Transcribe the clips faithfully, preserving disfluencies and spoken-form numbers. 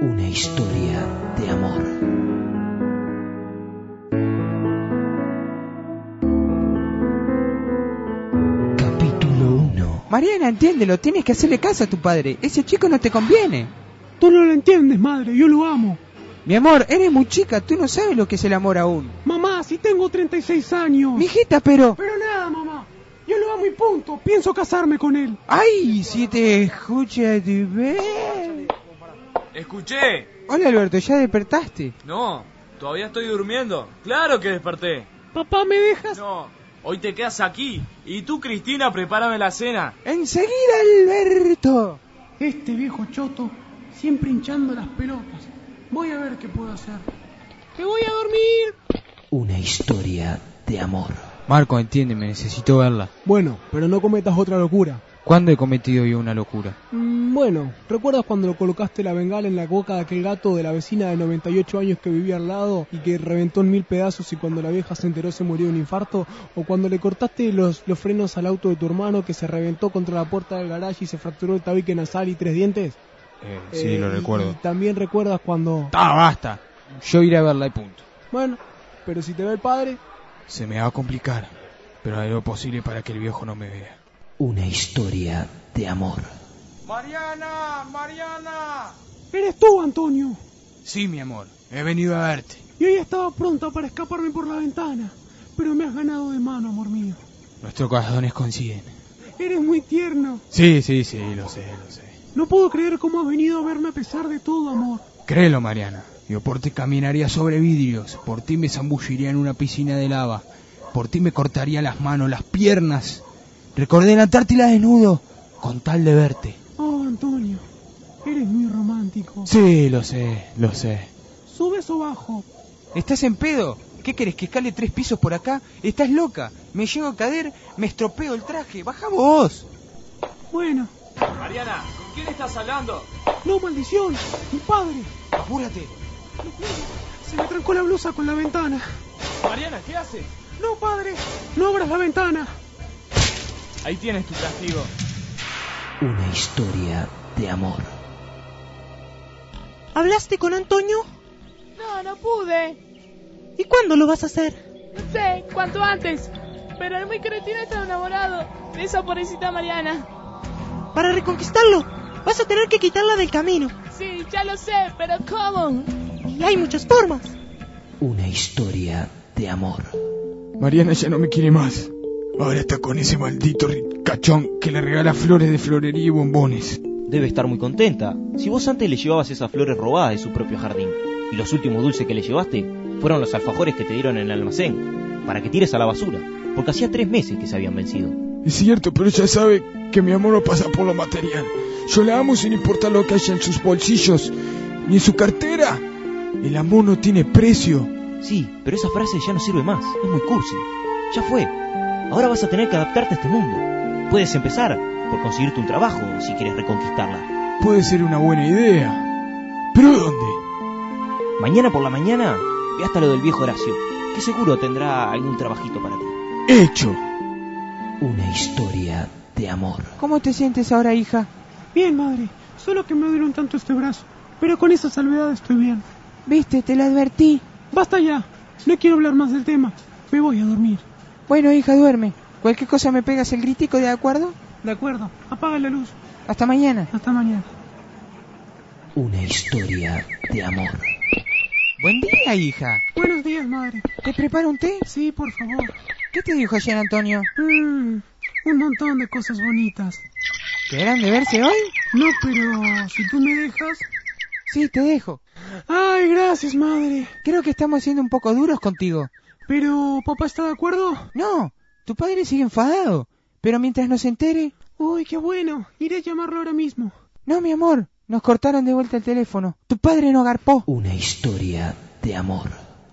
Una historia de amor. Capítulo uno. Mariana, entiéndelo, tienes que hacerle caso a tu padre. Ese chico no te conviene. Tú no lo entiendes, madre, yo lo amo. Mi amor, eres muy chica, tú no sabes lo que es el amor aún. Mamá, si tengo treinta y seis años. Mijita, pero... Pero nada, mamá. Yo lo amo y punto. Pienso casarme con él. ¡Ay, si te escucha tu ver! ¡Escuché! Hola, Alberto, ¿ya despertaste? No, todavía estoy durmiendo. ¡Claro que desperté! Papá, ¿me dejas? No, hoy te quedas aquí. Y tú, Cristina, prepárame la cena. ¡Enseguida, Alberto! Este viejo choto siempre hinchando las pelotas. Voy a ver qué puedo hacer. ¡Me voy a dormir! Una historia de amor. Marco, entiéndeme, necesito verla. Bueno, pero no cometas otra locura. ¿Cuándo he cometido yo una locura? Mm, bueno, ¿recuerdas cuando lo colocaste la bengala en la boca de aquel gato de la vecina de noventa y ocho años que vivía al lado y que reventó en mil pedazos y cuando la vieja se enteró se murió de un infarto? ¿O cuando le cortaste los, los frenos al auto de tu hermano que se reventó contra la puerta del garaje y se fracturó el tabique nasal y tres dientes? Eh, sí, Eh, lo y- recuerdo. Y también recuerdas cuando... ¡Ah, basta! Yo iré a verla y punto. Bueno, pero si te ve el padre... Se me va a complicar, pero haré lo posible para que el viejo no me vea. Una historia de amor. ¡Mariana! ¡Mariana! ¡Eres tú, Antonio! Sí, mi amor, he venido a verte. Yo ya estaba pronta para escaparme por la ventana, pero me has ganado de mano, amor mío. Nuestros corazones coinciden. Eres muy tierno. Sí, sí, sí, lo sé, lo sé. No puedo creer cómo has venido a verme a pesar de todo, amor. Créelo, Mariana. Yo por ti caminaría sobre vidrios, por ti me zambulliría en una piscina de lava, por ti me cortaría las manos, las piernas. Recordé la Antártida desnudo, con tal de verte. Oh, Antonio, eres muy romántico. Sí, lo sé, lo sé. ¿Subes o bajo? ¿Estás en pedo? ¿Qué querés, que escale tres pisos por acá? ¿Estás loca? Me llego a caer, me estropeo el traje. ¡Baja vos! Bueno, Mariana, ¿con quién estás hablando? no, maldición, mi padre. ¡Apúrate! Se me trancó la blusa con la ventana. Mariana, ¿qué haces? No, padre, no abras la ventana. Ahí tienes tu castigo. Una historia de amor. ¿Hablaste con Antonio? No, no pude. ¿Y cuándo lo vas a hacer? No sé, cuanto antes. Pero el muy cretino está enamorado de esa pobrecita Mariana. Para reconquistarlo, vas a tener que quitarla del camino. Sí, ya lo sé, pero ¿cómo? Y hay muchas formas. Una historia de amor. Mariana ya no me quiere más. Ahora está con ese maldito ricachón que le regala flores de florería y bombones. Debe estar muy contenta. Si vos antes le llevabas esas flores robadas de su propio jardín, y los últimos dulces que le llevaste fueron los alfajores que te dieron en el almacén, para que tires a la basura, porque hacía tres meses que se habían vencido. Es cierto, pero ella sabe que mi amor no pasa por lo material. Yo la amo sin importar lo que haya en sus bolsillos, ni en su cartera. El amor no tiene precio. Sí, pero esa frase ya no sirve más, es muy cursi. Ya fue. Ahora vas a tener que adaptarte a este mundo. Puedes empezar por conseguirte un trabajo si quieres reconquistarla. Puede ser una buena idea. ¿Pero dónde? Mañana por la mañana, ve hasta lo del viejo Horacio, que seguro tendrá algún trabajito para ti. Hecho. Una historia de amor. ¿Cómo te sientes ahora, hija? Bien, madre, solo que me duele un tanto este brazo. Pero con esa salvedad estoy bien. Viste, te lo advertí. Basta ya, no quiero hablar más del tema. Me voy a dormir. Bueno, hija, duerme. Cualquier cosa me pegas el gritico, ¿de acuerdo? De acuerdo, apaga la luz. Hasta mañana. Hasta mañana. Una historia de amor. Buen día, hija. Buenos días, madre. ¿Te preparo un té? Sí, por favor. ¿Qué te dijo ayer Antonio? Mm, un montón de cosas bonitas. ¿Querrán de verse hoy? No, pero si tú me dejas... Sí, te dejo. Ay, gracias, madre. Creo que estamos siendo un poco duros contigo. Pero, ¿papá está de acuerdo? No, tu padre sigue enfadado. Pero mientras nos entere... Uy, qué bueno. Iré a llamarlo ahora mismo. No, mi amor, nos cortaron de vuelta el teléfono. Tu padre no agarpó. Una historia de amor.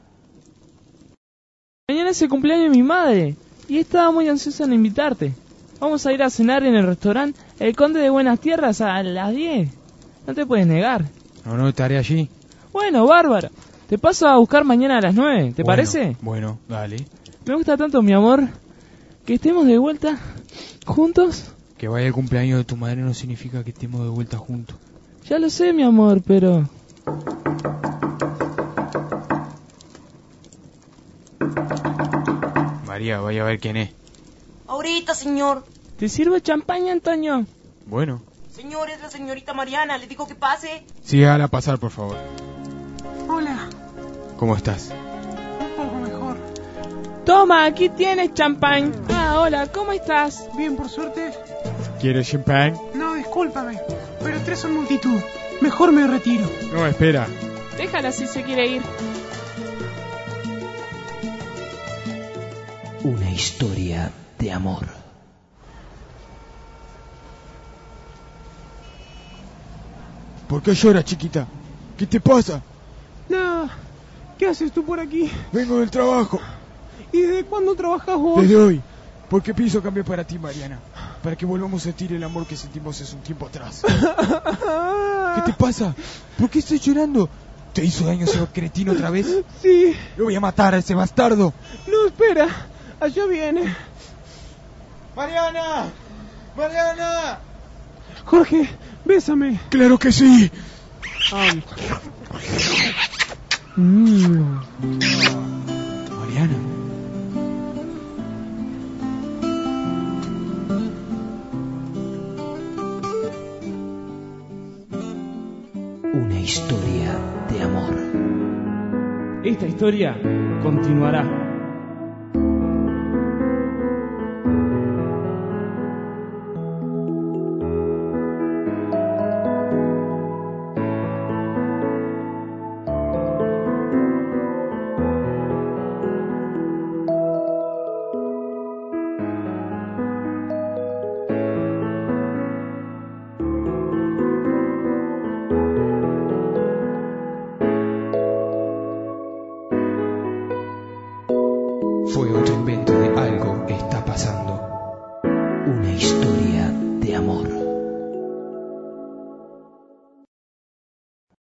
Mañana es el cumpleaños de mi madre y estaba muy ansiosa en invitarte. Vamos a ir a cenar en el restaurante El Conde de Buenas Tierras a las diez. No te puedes negar. No, no estaré allí. Bueno, bárbaro. Te paso a buscar mañana a las nueve, ¿te Bueno, parece? Bueno, dale. Me gusta tanto, mi amor, que estemos de vuelta juntos. Que vaya el cumpleaños de tu madre no significa que estemos de vuelta juntos. Ya lo sé, mi amor, pero... María, vaya a ver quién es. Ahorita, señor. ¿Te sirve champaña, Antonio? Bueno. Señor, es la señorita Mariana. Le digo que pase. Sí, hágala pasar, por favor. Hola. ¿Cómo estás? Un poco mejor. Toma, aquí tienes champán. Ah, hola, ¿cómo estás? Bien, por suerte. ¿Quieres champán? No, discúlpame. Pero tres son multitud. Mejor me retiro. No, espera. Déjala si se quiere ir. Una historia de amor. ¿Por qué lloras, chiquita? ¿Qué te pasa? Nada. ¿Qué haces tú por aquí? Vengo del trabajo. ¿Y desde cuándo trabajas vos? Desde hoy. Porque pienso cambiar para ti, Mariana. Para que volvamos a sentir el amor que sentimos hace un tiempo atrás. ¿Qué te pasa? ¿Por qué estás llorando? ¿Te hizo daño ese cretino otra vez? Sí. Lo voy a matar a ese bastardo. No, espera. Allá viene. ¡Mariana! ¡Mariana! Jorge, bésame. ¡Claro que sí! Ah. Mm. Mariana. Una historia de amor. Esta historia continuará. Fue otro invento